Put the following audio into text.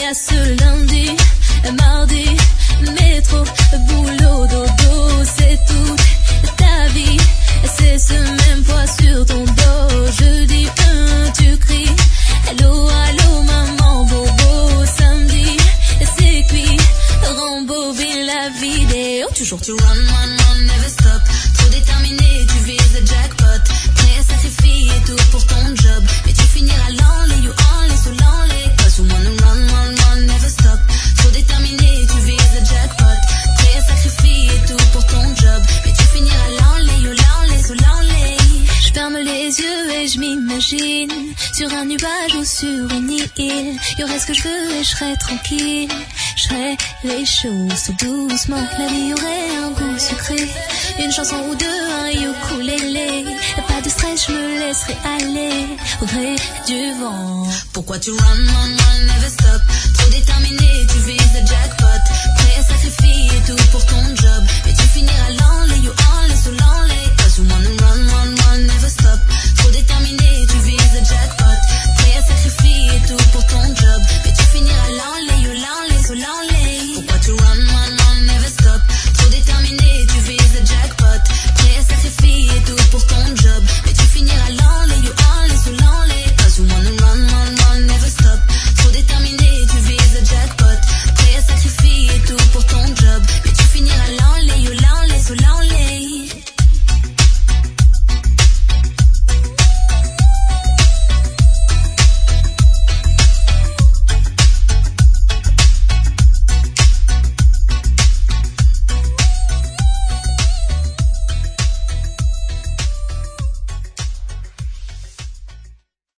à ce lundi, mardi, métro, boulot, dodo, c'est toute ta vie. C'est ce même poids sur ton dos. Je dis tu cries, allô, allô, maman, bobo. Samedi, c'est cuit, rembobine la vidéo. Toujours tu run, never stop. Trop déterminé, tu vises le jackpot. Prêt à sacrifier tout pour ton job. Mais tu finiras l'enlay, you only, so lonely. Cause you wanna run, never stop. Trop déterminé, tu vises le jackpot. Prêt à sacrifier tout pour ton job. Mais tu finiras l'enlay, you lonely, so lonely. Je ferme les yeux et je m'imagine sur un nuage ou sur une île. Y'aurait ce que je veux et je serais tranquille. Je ferais les choses tout doucement. La vie aurait un goût sucré. Une chanson ou deux, un ukulélé. Pas de stress, je me laisserai aller au gré du vent. Pourquoi tu run, never